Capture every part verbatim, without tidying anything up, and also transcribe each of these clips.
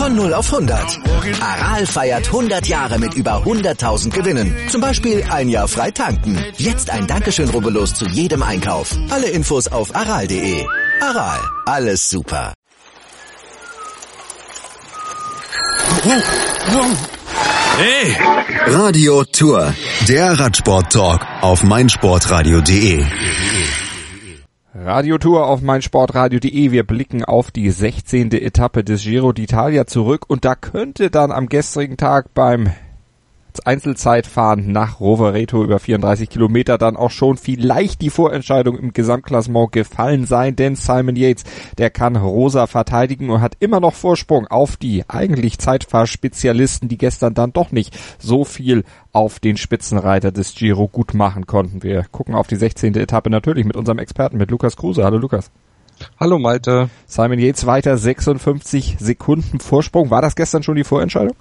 Von null auf hundert. Aral feiert hundert Jahre mit über hunderttausend Gewinnen. Zum Beispiel ein Jahr frei tanken. Jetzt ein Dankeschön, rubbellos zu jedem Einkauf. Alle Infos auf aral punkt de. Aral, alles super. Hey! Radio Tour, der Radsport-Talk auf meinsportradio punkt de. Radio Tour auf meinsportradio punkt de. Wir blicken auf die sechzehnte Etappe des Giro d'Italia zurück und da könnte dann am gestrigen Tag beim Einzelzeitfahren nach Rovereto über vierunddreißig Kilometer dann auch schon vielleicht die Vorentscheidung im Gesamtklassement gefallen sein, denn Simon Yates, der kann Rosa verteidigen und hat immer noch Vorsprung auf die eigentlich Zeitfahrspezialisten, die gestern dann doch nicht so viel auf den Spitzenreiter des Giro gut machen konnten. Wir gucken auf die sechzehnte Etappe natürlich mit unserem Experten, mit Lukas Kruse. Hallo Lukas. Hallo Malte. Simon Yates weiter sechsundfünfzig Sekunden Vorsprung. War das gestern schon die Vorentscheidung?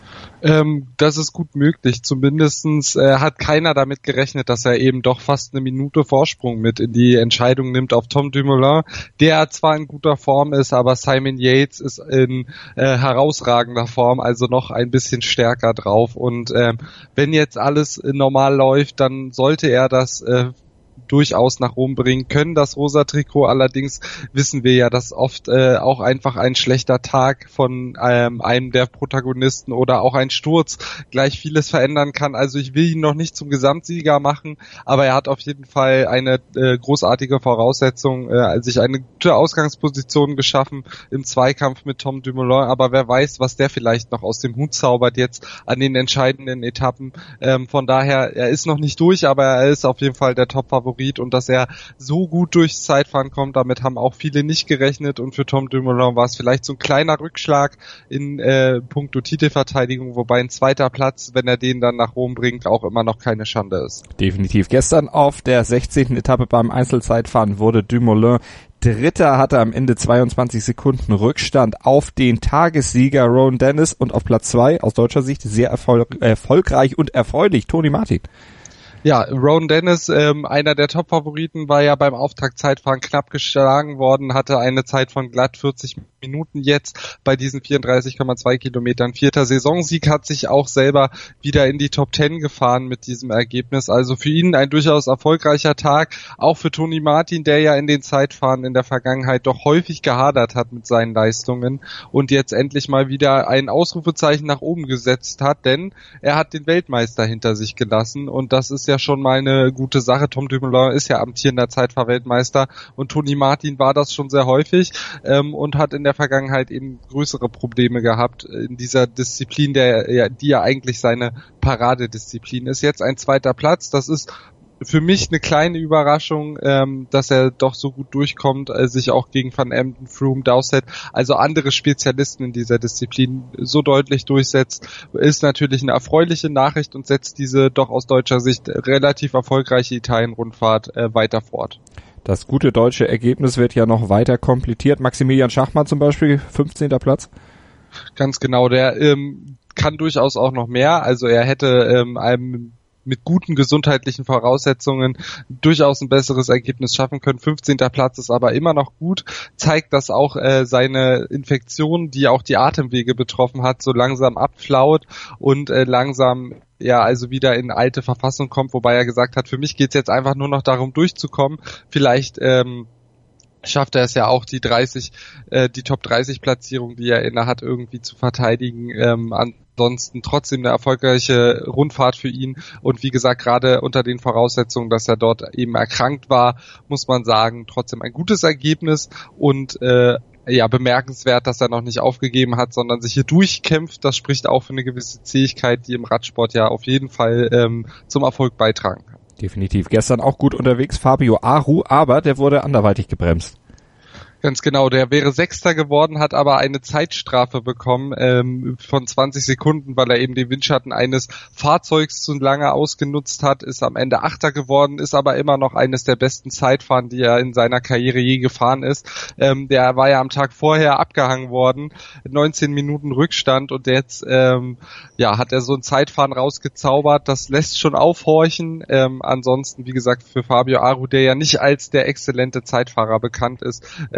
Ähm, das ist gut möglich. Zumindestens äh, hat keiner damit gerechnet, dass er eben doch fast eine Minute Vorsprung mit in die Entscheidung nimmt auf Tom Dumoulin, der zwar in guter Form ist, aber Simon Yates ist in äh, herausragender Form, also noch ein bisschen stärker drauf. Und ähm, wenn jetzt alles äh, normal läuft, dann sollte er das äh, durchaus nach Rom bringen können, das rosa Trikot. Allerdings wissen wir ja, dass oft äh, auch einfach ein schlechter Tag von ähm, einem der Protagonisten oder auch ein Sturz gleich vieles verändern kann. Also ich will ihn noch nicht zum Gesamtsieger machen, aber er hat auf jeden Fall eine äh, großartige Voraussetzung, äh, sich eine gute Ausgangsposition geschaffen im Zweikampf mit Tom Dumoulin, aber wer weiß, was der vielleicht noch aus dem Hut zaubert jetzt an den entscheidenden Etappen. Ähm, von daher, er ist noch nicht durch, aber er ist auf jeden Fall der Top-Favorit. Und dass er so gut durchs Zeitfahren kommt, damit haben auch viele nicht gerechnet. Und für Tom Dumoulin war es vielleicht so ein kleiner Rückschlag in äh, puncto Titelverteidigung, wobei ein zweiter Platz, wenn er den dann nach Rom bringt, auch immer noch keine Schande ist. Definitiv. Gestern auf der sechzehnten Etappe beim Einzelzeitfahren wurde Dumoulin Dritter, hatte am Ende zweiundzwanzig Sekunden Rückstand auf den Tagessieger Rowan Dennis und auf Platz zwei aus deutscher Sicht sehr erfolg- erfolgreich und erfreulich Toni Martin. Ja, Rowan Dennis, ähm, einer der Top-Favoriten, war ja beim Auftaktzeitfahren knapp geschlagen worden, hatte eine Zeit von glatt vierzig Minuten jetzt bei diesen vierunddreißig Komma zwei Kilometern. Vierter Saisonsieg, hat sich auch selber wieder in die Top Ten gefahren mit diesem Ergebnis. Also für ihn ein durchaus erfolgreicher Tag, auch für Toni Martin, der ja in den Zeitfahren in der Vergangenheit doch häufig gehadert hat mit seinen Leistungen und jetzt endlich mal wieder ein Ausrufezeichen nach oben gesetzt hat, denn er hat den Weltmeister hinter sich gelassen und das ist ja schon mal eine gute Sache. Tom Dumoulin ist ja amtierender Zeitfahrweltmeister und Toni Martin war das schon sehr häufig ähm, und hat in der Vergangenheit eben größere Probleme gehabt in dieser Disziplin, der ja, die ja eigentlich seine Paradedisziplin ist. Jetzt ein zweiter Platz, das ist für mich eine kleine Überraschung, ähm, dass er doch so gut durchkommt, äh, sich auch gegen Van Emden, Froome, Dowsett, also andere Spezialisten in dieser Disziplin so deutlich durchsetzt, ist natürlich eine erfreuliche Nachricht und setzt diese doch aus deutscher Sicht relativ erfolgreiche Italien-Rundfahrt äh, weiter fort. Das gute deutsche Ergebnis wird ja noch weiter komplettiert. Maximilian Schachmann zum Beispiel, fünfzehnter Platz. Ganz genau, der ähm, kann durchaus auch noch mehr, also er hätte ähm, einem mit guten gesundheitlichen Voraussetzungen durchaus ein besseres Ergebnis schaffen können. fünfzehnter Platz ist aber immer noch gut, zeigt, dass auch äh, seine Infektion, die auch die Atemwege betroffen hat, so langsam abflaut und äh, langsam ja also wieder in alte Verfassung kommt, wobei er gesagt hat, für mich geht's jetzt einfach nur noch darum durchzukommen. Vielleicht ähm, schafft er es ja auch, die dreißig, äh, die Top dreißig Platzierung, die er inne hat, irgendwie zu verteidigen. Ähm, ansonsten trotzdem eine erfolgreiche Rundfahrt für ihn und wie gesagt, gerade unter den Voraussetzungen, dass er dort eben erkrankt war, muss man sagen, trotzdem ein gutes Ergebnis und äh, ja, bemerkenswert, dass er noch nicht aufgegeben hat, sondern sich hier durchkämpft. Das spricht auch für eine gewisse Zähigkeit, die im Radsport ja auf jeden Fall ähm, zum Erfolg beitragen kann. Definitiv. Gestern auch gut unterwegs Fabio Aru, aber der wurde anderweitig gebremst. Ganz genau, der wäre Sechster geworden, hat aber eine Zeitstrafe bekommen ähm, von zwanzig Sekunden, weil er eben den Windschatten eines Fahrzeugs zu lange ausgenutzt hat, ist am Ende Achter geworden, ist aber immer noch eines der besten Zeitfahren, die er in seiner Karriere je gefahren ist. Ähm, der war ja am Tag vorher abgehangen worden, neunzehn Minuten Rückstand und jetzt ähm, ja hat er so ein Zeitfahren rausgezaubert, das lässt schon aufhorchen. Ähm, ansonsten, wie gesagt, für Fabio Aru, der ja nicht als der exzellente Zeitfahrer bekannt ist, äh,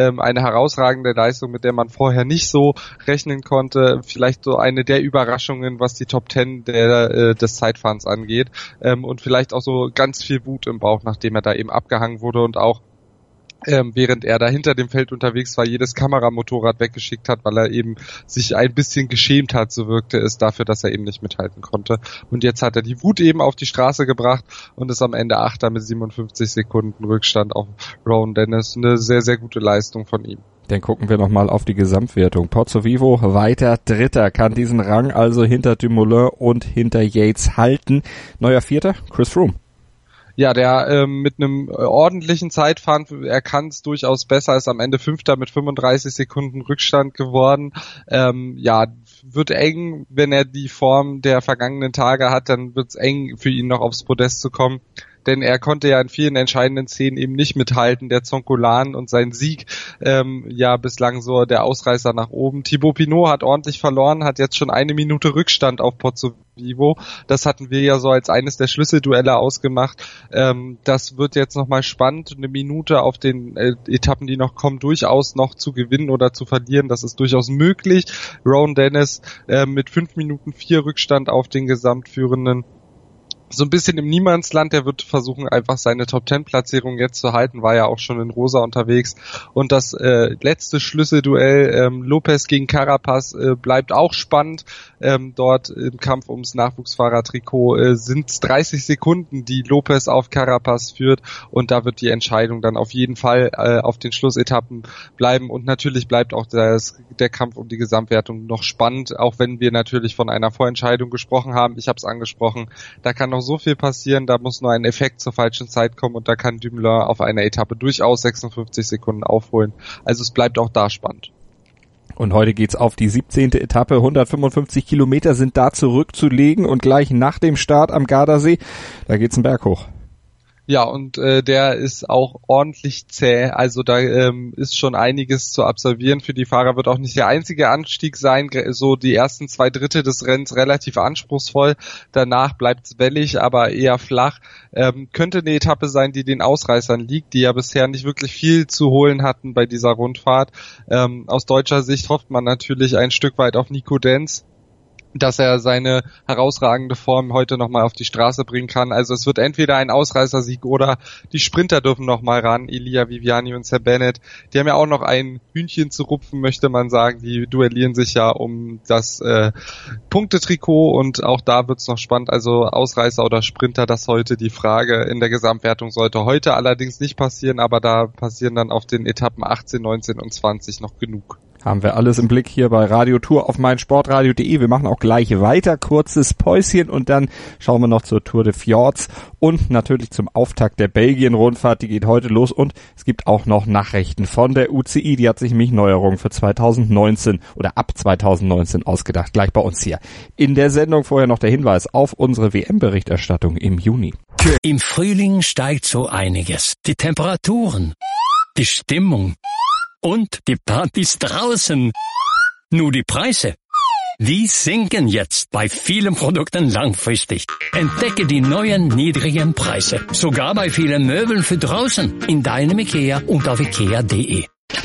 ähm, eine herausragende Leistung, mit der man vorher nicht so rechnen konnte. Vielleicht so eine der Überraschungen, was die Top Ten der, äh, des Zeitfahrens angeht. Ähm, und vielleicht auch so ganz viel Wut im Bauch, nachdem er da eben abgehangen wurde und auch Ähm, während er da hinter dem Feld unterwegs war, jedes Kameramotorrad weggeschickt hat, weil er eben sich ein bisschen geschämt hat, so wirkte es, dafür, dass er eben nicht mithalten konnte. Und jetzt hat er die Wut eben auf die Straße gebracht und ist am Ende Achter mit siebenundfünfzig Sekunden Rückstand auf Rowan Dennis. Eine sehr, sehr gute Leistung von ihm. Dann gucken wir nochmal auf die Gesamtwertung. Pozzovivo weiter Dritter, kann diesen Rang also hinter Dumoulin und hinter Yates halten. Neuer Vierter, Chris Froome. Ja, der ähm, mit einem äh, ordentlichen Zeitfahren, er kann es durchaus besser, ist am Ende Fünfter mit fünfunddreißig Sekunden Rückstand geworden. Ähm, ja, wird eng, wenn er die Form der vergangenen Tage hat, dann wird es eng für ihn noch aufs Podest zu kommen. Denn er konnte ja in vielen entscheidenden Szenen eben nicht mithalten. Der Zoncolan und sein Sieg, ähm, ja bislang so der Ausreißer nach oben. Thibaut Pinot hat ordentlich verloren, hat jetzt schon eine Minute Rückstand auf Pozzovivo. Das hatten wir ja so als eines der Schlüsselduelle ausgemacht. Ähm, das wird jetzt nochmal spannend, eine Minute auf den äh, Etappen, die noch kommen, durchaus noch zu gewinnen oder zu verlieren. Das ist durchaus möglich. Rowan Dennis äh, mit fünf Minuten vier Rückstand auf den Gesamtführenden. So ein bisschen im Niemandsland, der wird versuchen, einfach seine Top-Ten-Platzierung jetzt zu halten, war ja auch schon in Rosa unterwegs. Und das äh, letzte Schlüsselduell, ähm, Lopez gegen Carapaz, äh, bleibt auch spannend. Ähm, dort im Kampf ums Nachwuchsfahrertrikot äh, sind es dreißig Sekunden, die Lopez auf Carapaz führt. Und da wird die Entscheidung dann auf jeden Fall äh, auf den Schlussetappen bleiben. Und natürlich bleibt auch das, der Kampf um die Gesamtwertung noch spannend, auch wenn wir natürlich von einer Vorentscheidung gesprochen haben. Ich habe es angesprochen, da kann noch so viel passieren, da muss nur ein Effekt zur falschen Zeit kommen und da kann Dumoulin auf einer Etappe durchaus sechsundfünfzig Sekunden aufholen. Also es bleibt auch da spannend. Und heute geht's auf die siebzehnte Etappe. hundertfünfundfünfzig Kilometer sind da zurückzulegen und gleich nach dem Start am Gardasee, da geht's einen Berg hoch. Ja, und äh, der ist auch ordentlich zäh, also da ähm, ist schon einiges zu absolvieren. Für die Fahrer wird auch nicht der einzige Anstieg sein, so die ersten zwei Drittel des Rennens relativ anspruchsvoll, danach bleibt's wellig, aber eher flach. Ähm, könnte eine Etappe sein, die den Ausreißern liegt, die ja bisher nicht wirklich viel zu holen hatten bei dieser Rundfahrt. Ähm, aus deutscher Sicht hofft man natürlich ein Stück weit auf Nico Denz, dass er seine herausragende Form heute nochmal auf die Straße bringen kann. Also es wird entweder ein Ausreißersieg oder die Sprinter dürfen nochmal ran, Elia Viviani und Seb Bennett. Die haben ja auch noch ein Hühnchen zu rupfen, möchte man sagen. Die duellieren sich ja um das äh, Punktetrikot und auch da wird's noch spannend. Also Ausreißer oder Sprinter, das heute die Frage. In der Gesamtwertung sollte heute allerdings nicht passieren, aber da passieren dann auf den Etappen achtzehn, neunzehn und zwanzig noch genug. Haben wir alles im Blick hier bei Radio Tour auf meinsportradio punkt de. Wir machen auch gleich weiter, kurzes Päuschen und dann schauen wir noch zur Tour de Fjords und natürlich zum Auftakt der Belgien-Rundfahrt. Die geht heute los und es gibt auch noch Nachrichten von der U C I. Die hat sich nämlich Neuerungen für zweitausendneunzehn oder ab zweitausendneunzehn ausgedacht. Gleich bei uns hier in der Sendung. Vorher noch der Hinweis auf unsere W M-Berichterstattung im Juni. Im Frühling steigt so einiges. Die Temperaturen, die Stimmung und die Partys draußen. Nur die Preise, die sinken jetzt bei vielen Produkten langfristig. Entdecke die neuen niedrigen Preise. Sogar bei vielen Möbeln für draußen. In deinem Ikea und auf ikea punkt de.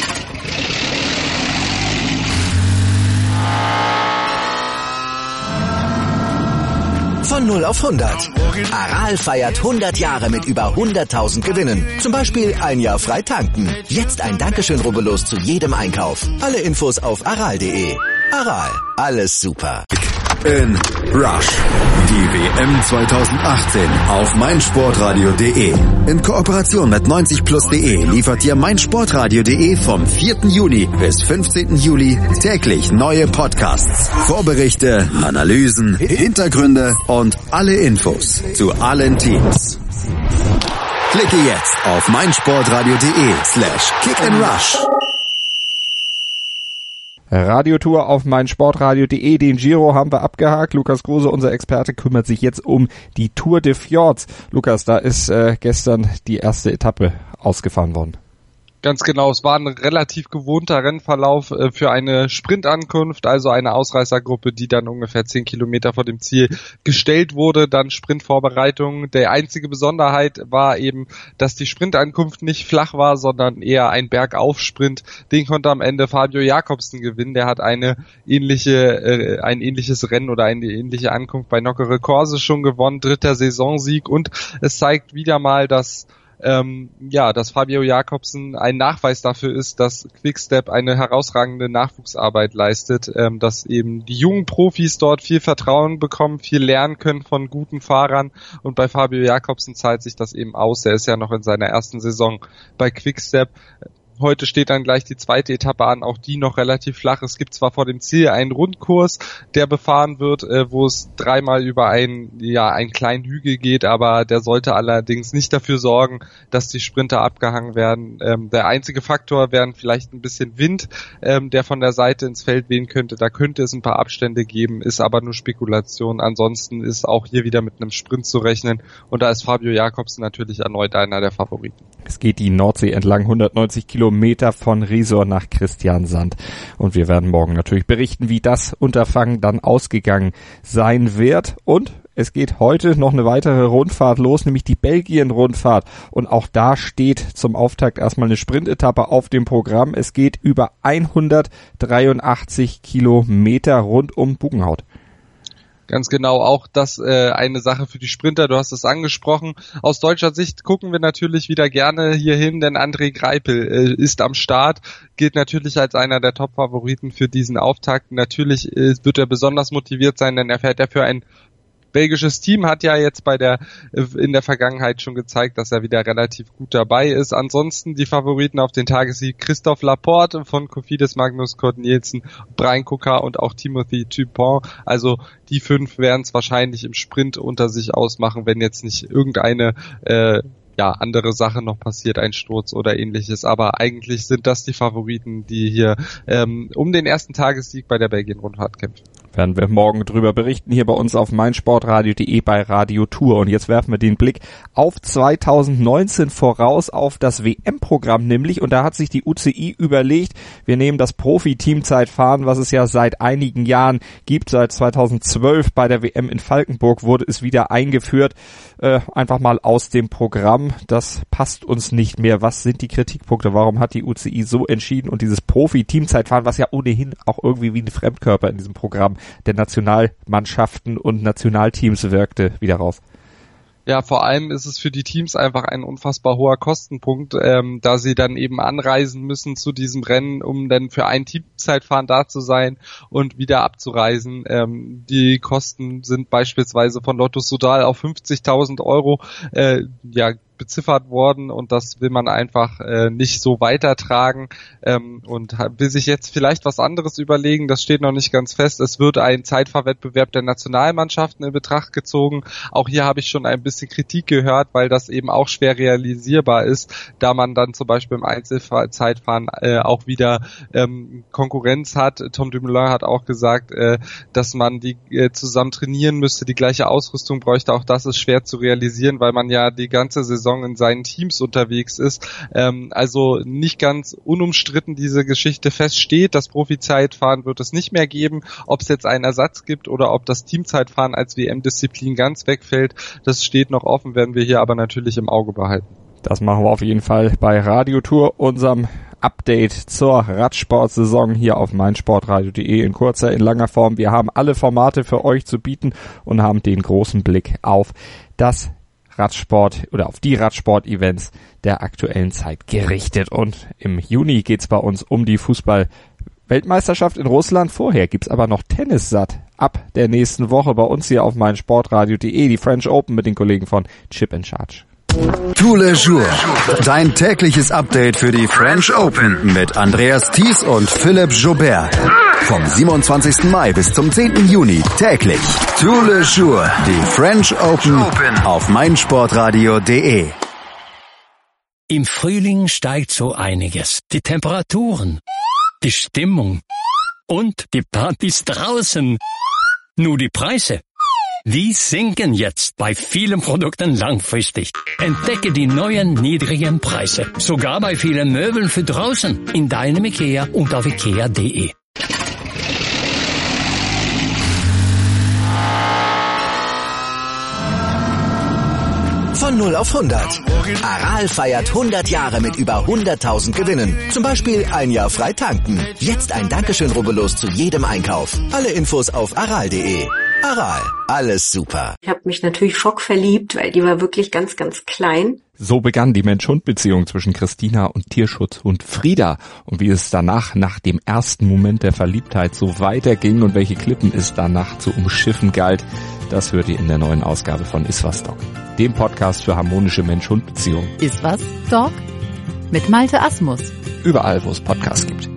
Von null auf hundert. Aral feiert hundert Jahre mit über hunderttausend Gewinnen. Zum Beispiel ein Jahr frei tanken. Jetzt ein Dankeschön, rubbellos zu jedem Einkauf. Alle Infos auf aral punkt de. Aral, alles super. In Rush. Die W M zweitausendachtzehn auf meinsportradio punkt de. In Kooperation mit neunzig plus punkt de liefert dir meinsportradio punkt de vom vierten Juni bis fünfzehnten Juli täglich neue Podcasts, Vorberichte, Analysen, Hintergründe und alle Infos zu allen Teams. Klicke jetzt auf meinsportradio punkt de slash kick and rush. Radiotour auf meinsportradio punkt de. Den Giro haben wir abgehakt. Lukas Kruse, unser Experte, kümmert sich jetzt um die Tour de Fjords. Lukas, da ist äh, gestern die erste Etappe ausgefahren worden. Ganz genau, es war ein relativ gewohnter Rennverlauf äh, für eine Sprintankunft, also eine Ausreißergruppe, die dann ungefähr zehn Kilometer vor dem Ziel gestellt wurde, dann Sprintvorbereitung. Der einzige Besonderheit war eben, dass die Sprintankunft nicht flach war, sondern eher ein Bergaufsprint. Den konnte am Ende Fabio Jakobsen gewinnen, der hat eine ähnliche, äh, ein ähnliches Rennen oder eine ähnliche Ankunft bei Nockere Corse schon gewonnen, dritter Saisonsieg, und es zeigt wieder mal, dass Ähm, ja, dass Fabio Jakobsen ein Nachweis dafür ist, dass Quickstep eine herausragende Nachwuchsarbeit leistet, ähm, dass eben die jungen Profis dort viel Vertrauen bekommen, viel lernen können von guten Fahrern, und bei Fabio Jakobsen zahlt sich das eben aus. Er ist ja noch in seiner ersten Saison bei Quickstep. Heute steht dann gleich die zweite Etappe an, auch die noch relativ flach. Es gibt zwar vor dem Ziel einen Rundkurs, der befahren wird, äh, wo es dreimal über einen, ja, einen kleinen Hügel geht, aber der sollte allerdings nicht dafür sorgen, dass die Sprinter abgehangen werden. Ähm, der einzige Faktor wäre vielleicht ein bisschen Wind, ähm, der von der Seite ins Feld wehen könnte. Da könnte es ein paar Abstände geben, ist aber nur Spekulation. Ansonsten ist auch hier wieder mit einem Sprint zu rechnen, und da ist Fabio Jakobsen natürlich erneut einer der Favoriten. Es geht die Nordsee entlang, hundertneunzig Kilometer von Risor nach Kristiansand. Und wir werden morgen natürlich berichten, wie das Unterfangen dann ausgegangen sein wird. Und es geht heute noch eine weitere Rundfahrt los, nämlich die Belgien-Rundfahrt. Und auch da steht zum Auftakt erstmal eine Sprintetappe auf dem Programm. Es geht über hundertdreiundachtzig Kilometer rund um Bugenhaut. Ganz genau, auch das äh, eine Sache für die Sprinter, du hast es angesprochen. Aus deutscher Sicht gucken wir natürlich wieder gerne hierhin, denn André Greipel äh, ist am Start, gilt natürlich als einer der Top-Favoriten für diesen Auftakt. Natürlich äh, wird er besonders motiviert sein, denn er fährt ja für ein belgisches Team, hat ja jetzt bei der in der Vergangenheit schon gezeigt, dass er wieder relativ gut dabei ist. Ansonsten die Favoriten auf den Tagessieg: Christoph Laporte von Cofidis, Magnus Cort Nielsen, Brian Coker und auch Timothy Dupont. Also die fünf werden es wahrscheinlich im Sprint unter sich ausmachen, wenn jetzt nicht irgendeine äh, ja, andere Sache noch passiert, ein Sturz oder ähnliches, aber eigentlich sind das die Favoriten, die hier ähm, um den ersten Tagessieg bei der Belgien-Rundfahrt kämpfen. Werden wir morgen drüber berichten, hier bei uns auf meinsportradio punkt de bei Radio Tour. Und jetzt werfen wir den Blick auf zweitausendneunzehn voraus, auf das W M-Programm nämlich. Und da hat sich die U C I überlegt, wir nehmen das Profi-Teamzeitfahren, was es ja seit einigen Jahren gibt, seit zweitausendzwölf bei der W M in Falkenburg wurde es wieder eingeführt, äh, einfach mal aus dem Programm. Das passt uns nicht mehr. Was sind die Kritikpunkte? Warum hat die U C I so entschieden? Und dieses Profi-Teamzeitfahren, was ja ohnehin auch irgendwie wie ein Fremdkörper in diesem Programm der Nationalmannschaften und Nationalteams wirkte, wieder raus. Ja, vor allem ist es für die Teams einfach ein unfassbar hoher Kostenpunkt, ähm, da sie dann eben anreisen müssen zu diesem Rennen, um dann für ein Teamzeitfahren da zu sein und wieder abzureisen. Ähm, die Kosten sind beispielsweise von Lotto Soudal auf fünfzigtausend Euro äh, ja beziffert worden, und das will man einfach äh, nicht so weitertragen ähm, und will sich jetzt vielleicht was anderes überlegen. Das steht noch nicht ganz fest. Es wird ein Zeitfahrwettbewerb der Nationalmannschaften in Betracht gezogen. Auch hier habe ich schon ein bisschen Kritik gehört, weil das eben auch schwer realisierbar ist, da man dann zum Beispiel im Einzelzeitfahren äh, auch wieder ähm, Konkurrenz hat. Tom Dumoulin hat auch gesagt, äh, dass man die äh, zusammen trainieren müsste, die gleiche Ausrüstung bräuchte. Auch das ist schwer zu realisieren, weil man ja die ganze Saison in seinen Teams unterwegs ist. Ähm, also nicht ganz unumstritten diese Geschichte feststeht. Das Profi-Zeitfahren wird es nicht mehr geben. Ob es jetzt einen Ersatz gibt oder ob das Teamzeitfahren als W M-Disziplin ganz wegfällt, das steht noch offen, werden wir hier aber natürlich im Auge behalten. Das machen wir auf jeden Fall bei Radio Tour, unserem Update zur Radsportsaison hier auf meinsportradio punkt de in kurzer, in langer Form. Wir haben alle Formate für euch zu bieten und haben den großen Blick auf das Radsport oder auf die Radsport-Events der aktuellen Zeit gerichtet. Und im Juni geht's bei uns um die Fußball-Weltmeisterschaft in Russland. Vorher gibt's aber noch Tennis satt. Ab der nächsten Woche bei uns hier auf meinsportradio punkt de die French Open mit den Kollegen von Chip and Charge. Tous les jours, dein tägliches Update für die French Open mit Andreas Thies und Philipp Joubert. Vom siebenundzwanzigsten Mai bis zum zehnten Juni täglich. Tous les jours, die French Open auf meinsportradio punkt de. Im Frühling steigt so einiges. Die Temperaturen, die Stimmung und die Partys draußen. Nur die Preise, Die sinken jetzt bei vielen Produkten langfristig. Entdecke die neuen niedrigen Preise. Sogar bei vielen Möbeln für draußen. In deinem IKEA und auf ikea punkt de. Von null auf hundert. Aral feiert hundert Jahre mit über hunderttausend Gewinnen. Zum Beispiel ein Jahr frei tanken. Jetzt ein Dankeschön, rubbellos zu jedem Einkauf. Alle Infos auf aral punkt de. Aral, alles super. Ich habe mich natürlich schockverliebt, weil die war wirklich ganz, ganz klein. So begann die Mensch-Hund-Beziehung zwischen Christina und Tierschutzhund Frieda. Und wie es danach, nach dem ersten Moment der Verliebtheit, so weiterging und welche Klippen es danach zu umschiffen galt, das hört ihr in der neuen Ausgabe von Iswas Dog, dem Podcast für harmonische Mensch-Hund-Beziehungen. Iswas Dog? Mit Malte Asmus. Überall, wo es Podcasts gibt.